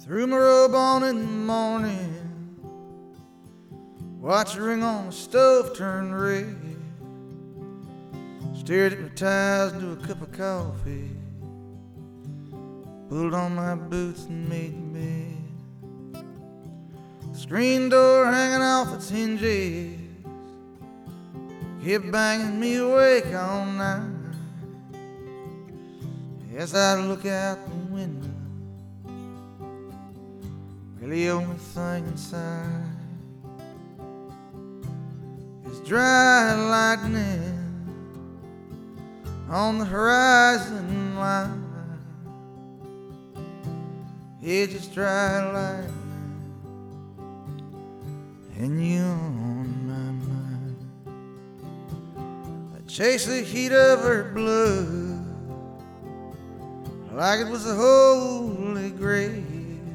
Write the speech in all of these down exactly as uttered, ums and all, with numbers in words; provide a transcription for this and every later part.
Threw my robe on in the morning, watched the ring on the stove turn red, stared hypnotized into a cup of coffee, pulled on my boots and made the bed. Screen door hanging off its hinges kept banging me awake all night. As I look out the window, really the only thing inside is dry lightning on the horizon line. Yeah, just dry lightning and you on my mind. I chase the heat of her blood like it was a holy grail,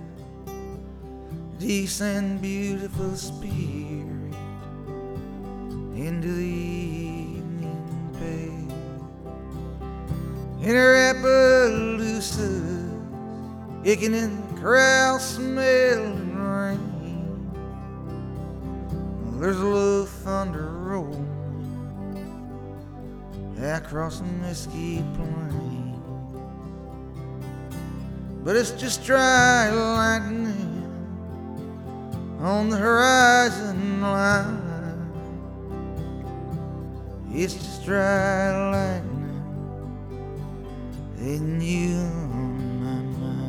decent, beautiful spirit into the evening pale. In her Appaloosa, aching in the corral, smelling rain. There's a little thunder rolling across the Mesquite Plain, but it's just dry lightning on the horizon line. It's just dry lightning and you on my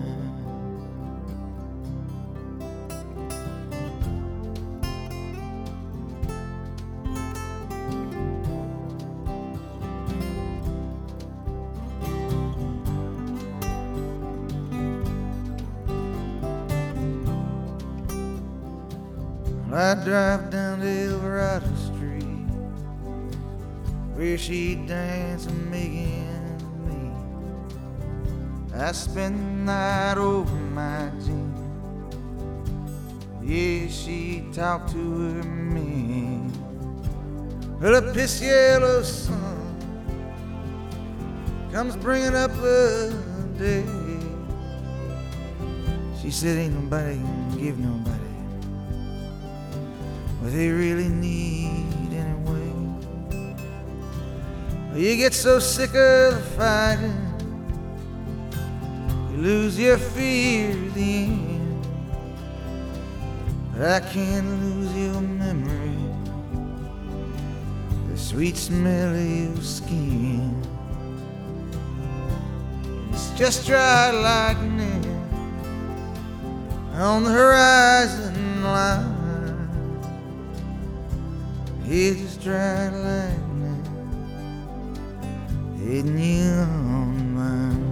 I drive down to Eldorado Street, where she dance and making me. I spend the night over my jeans. Yeah, she talked to her man. Well, a piss yellow sun comes bringing up the day. She said ain't nobody gonna give nobody what they really need anyway. You get so sick of the fighting, you lose your fear at the end. But I can't lose your memory, the sweet smell of your skin. It's just dry lightning on the horizon line. It's just dry lightning and you on my mind.